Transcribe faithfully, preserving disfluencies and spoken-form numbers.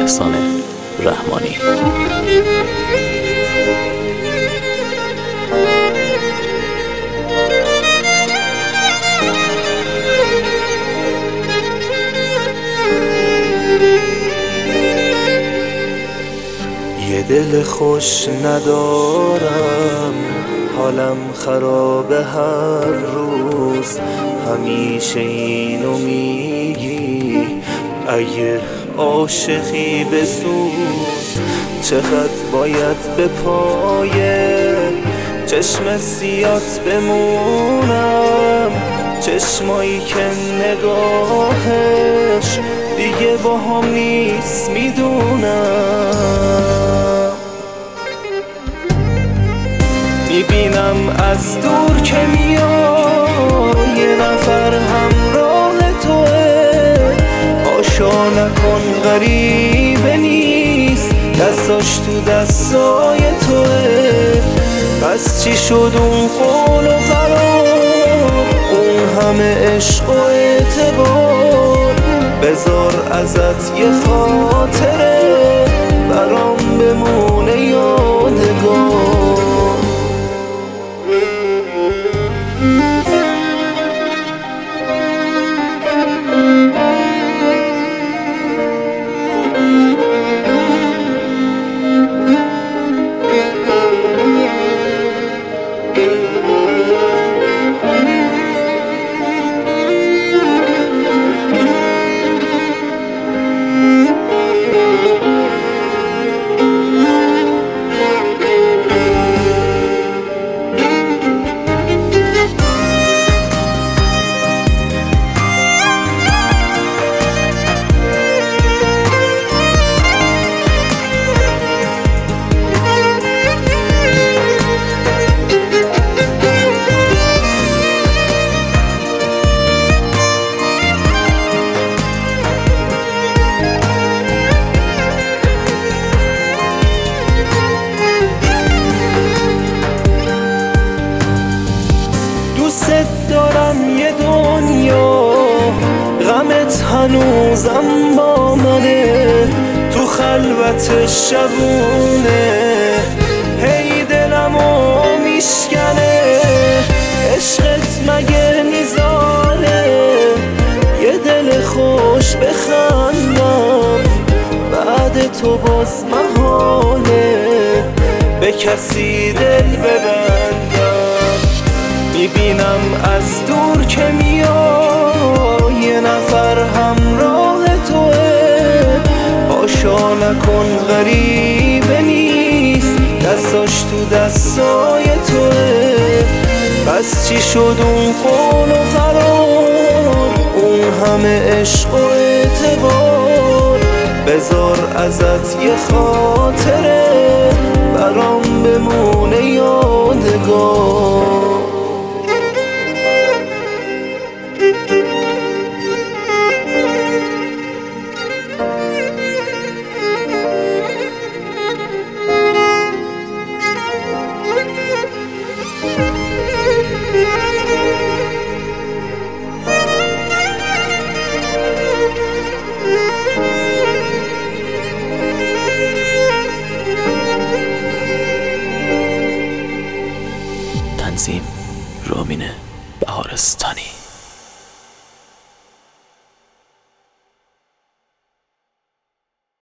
احسان رحمانی. یه دل خوش ندارم، حالم خرابه هر روز، همیشه اینو میگی اگه عاشقی بسوز. چقدر باید به پای چشم سیات بمونم، چشمایی که نگاهش دیگه با هم نیست میدونم. میبینم از دور که میای، یه نفر همراه توه، آشا نکن غریبه نیست، دستاش تو دستای توه. پس چی شد اون قول و قرار، اون همه عشق و اعتبار؟ بذار ازت یه خاطره برام بمونه یادگار. دوست دارم یه دنیا، غمت هنوزم با منه، تو خلوت شبونه هی دلمو میشکنه. عشقت مگه میذاره یه دل خوش بخندم، بعد تو باز محاله به کسی دل ببندم. میبینم از دور که میای، یه نفر همراه توه، آشا نکن غریبه نیست، دستاش تو دستای توه. پس چی شد اون قول و قرار، اون همه عشق و اعتبار؟ بذار ازت یه خاطره برام بمونه یادگار. تنظیم رامین بهارستانی.